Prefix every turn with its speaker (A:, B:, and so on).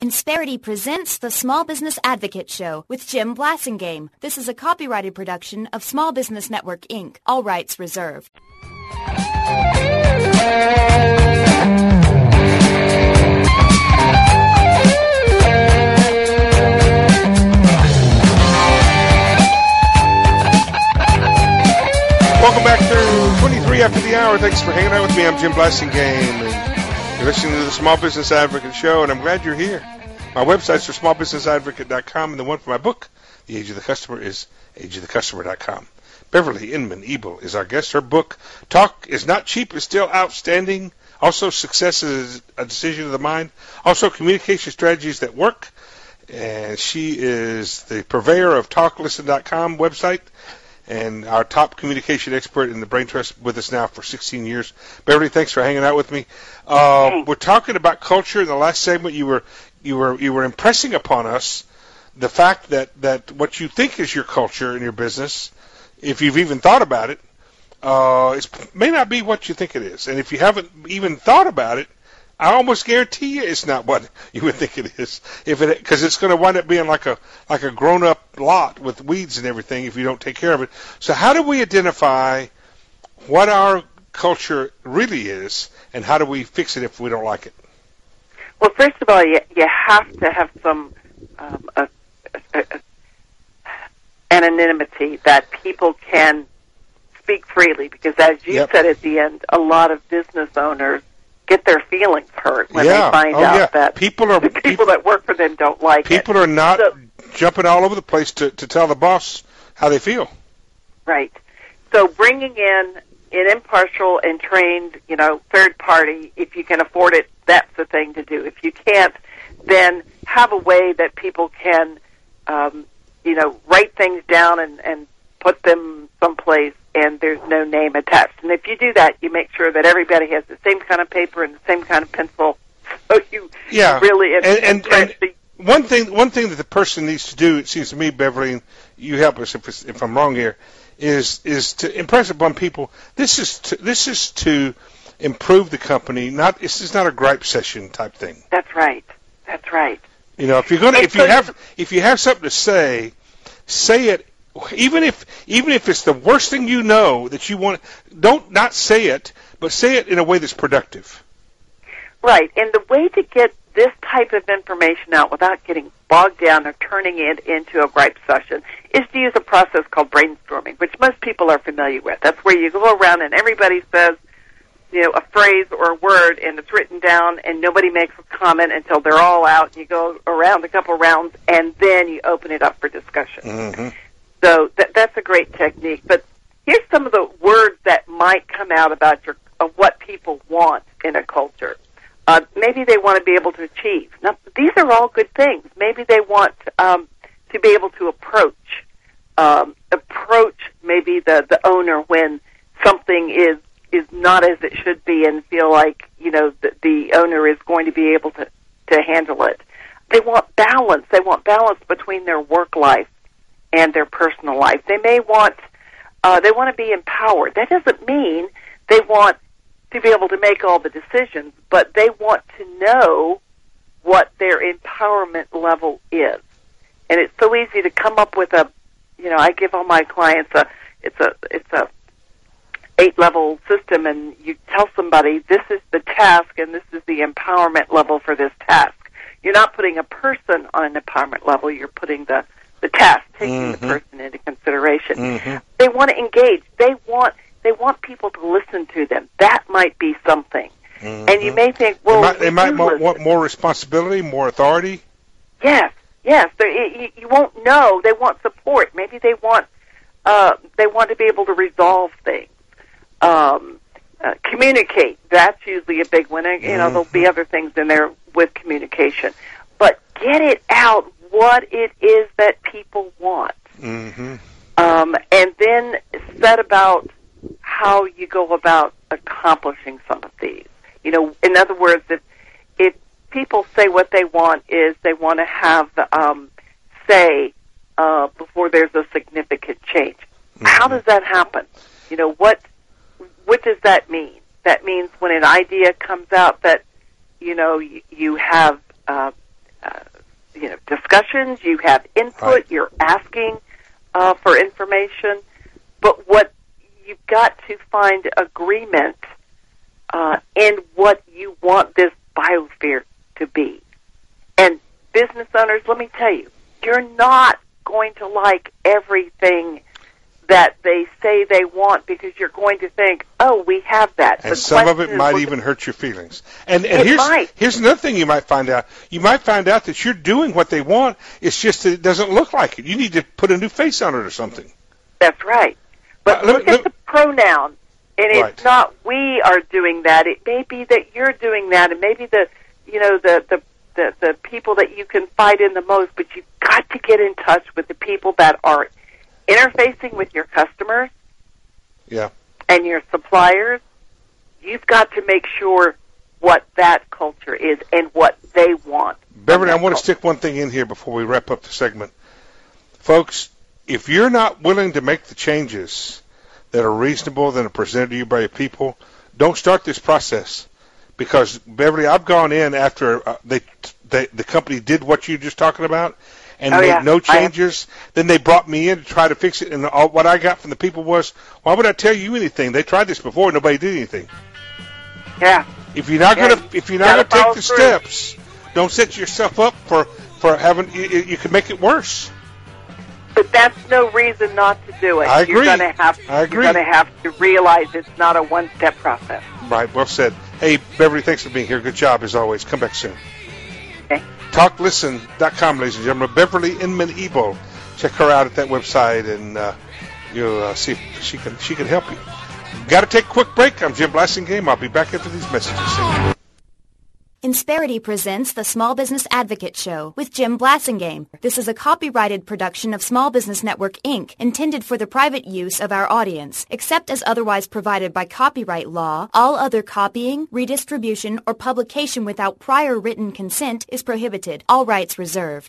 A: Insperity presents the Small Business Advocate Show with Jim Blasingame. This is a copyrighted production of Small Business Network, Inc., all rights reserved.
B: Welcome back to 23 after the hour. Thanks for hanging out with me. I'm Jim Blasingame. You're listening to the Small Business Advocate Show, and I'm glad you're here. My websites are smallbusinessadvocate.com, and the one for my book, The Age of the Customer, is ageofthecustomer.com. Beverly Inman Ebel is our guest. Her book, Talk is Not Cheap, is still outstanding. Also, Success is a Decision of the Mind. Also, Communication Strategies That Work. And she is the purveyor of TalkListen.com website, and our top communication expert in the Brain Trust, with us now for 16 years. Beverly, thanks for hanging out with me. We're talking about culture. In the last segment, you were impressing upon us the fact that what you think is your culture in your business, if you've even thought about it, may not be what you think it is. And if you haven't even thought about it, I almost guarantee you it's not what you would think it is, because it's going to wind up being like a grown-up lot with weeds and everything if you don't take care of it. So how do we identify what our culture really is, and how do we fix it if we don't like it?
C: Well, first of all, you have to have some anonymity that people can speak freely, because as you said at the end, a lot of business owners get their feelings hurt when they find out that the people that work for them don't like it.
B: People are not jumping all over the place to tell the boss how they feel.
C: Right. So bringing in an impartial and trained, third party, if you can afford it, that's the thing to do. If you can't, then have a way that people can, write things down and put them someplace, and there's no name attached. And if you do that, you make sure that everybody has the same kind of paper and the same kind of pencil. So you really
B: and one thing that the person needs to do, it seems to me, Beverly, and you help us if I'm wrong here, is to impress upon people. This is to improve the company. This is not a gripe session type thing.
C: That's right. That's right.
B: If you have something to say it. Even if it's the worst thing you know that you want, don't not say it, but say it in a way that's productive.
C: Right, and the way to get this type of information out without getting bogged down or turning it into a gripe session is to use a process called brainstorming, which most people are familiar with. That's where you go around and everybody says, a phrase or a word, and it's written down, and nobody makes a comment until they're all out. You go around a couple rounds, and then you open it up for discussion. Mm-hmm. So that's a great technique. But here's some of the words that might come out about of what people want in a culture. Maybe they want to be able to achieve. Now, these are all good things. Maybe they want to be able to approach maybe the owner when something is not as it should be, and feel like the owner is going to be able to handle it. They want balance. They want balance between their work life and their personal life. They may want to be empowered. That doesn't mean they want to be able to make all the decisions, but they want to know what their empowerment level is. And it's so easy to come up with I give all my clients it's a 8-level system, and you tell somebody this is the task and this is the empowerment level for this task. You're not putting a person on an empowerment level, you're putting the task, taking the person into consideration. Mm-hmm. They want to engage. They want people to listen to them. That might be something. Mm-hmm. And you may think, well,
B: they might want more responsibility, more authority.
C: Yes. You won't know. They want support. Maybe they want to be able to resolve things. Communicate. That's usually a big one. There'll be other things in there with communication, but get it out what it is that people want. Mm-hmm. And then set about how you go about accomplishing some of these. In other words, if people say what they want is they want to have say before there's a significant change. Mm-hmm. How does that happen? What does that mean? That means when an idea comes out that you have discussions, you have input,
B: Right.
C: you're asking for information, but what you've got to find agreement in what you want this biosphere to be. And business owners, let me tell you, you're not going to like everything that they say they want because you're going to think, oh, we have that.
B: And
C: The
B: some of it
C: question
B: might
C: is,
B: even hurt your feelings. And
C: might.
B: here's another thing you might find out. You might find out that you're doing what they want. It's just that it doesn't look like it. You need to put a new face on it or something.
C: That's right. But look at the pronoun. And
B: Right.
C: it's not we are doing that. It may be that you're doing that, and maybe the people that you can fight in the most. But you've got to get in touch with the people that are interfacing with your customers,
B: Yeah.
C: and your suppliers. You've got to make sure what that culture is and what they want.
B: Beverly, I want to stick one thing in here before we wrap up the segment. Folks, if you're not willing to make the changes that are reasonable that are presented to you by your people, don't start this process. Because, Beverly, I've gone in after the company did what you were just talking about and made no changes. Then they brought me in to try to fix it, and what I got from the people was, why would I tell you anything? They tried this before, and nobody did anything.
C: Yeah.
B: If you're not gonna take the steps, don't set yourself up for having. You can make it worse.
C: But that's no reason not to do it.
B: I agree.
C: You're going to have to realize it's not a one-step process.
B: Right. Well said. Hey, Beverly, thanks for being here. Good job as always. Come back soon.
C: Okay.
B: TalkListen.com, ladies and gentlemen. Beverly Inman Ebo. Check her out at that website, and you'll see if she can help you. Got to take a quick break. I'm Jim Blasingame. I'll be back after these messages.
A: Insperity presents the Small Business Advocate Show with Jim Blasingame. This is a copyrighted production of Small Business Network, Inc., intended for the private use of our audience. Except as otherwise provided by copyright law, all other copying, redistribution, or publication without prior written consent is prohibited. All rights reserved.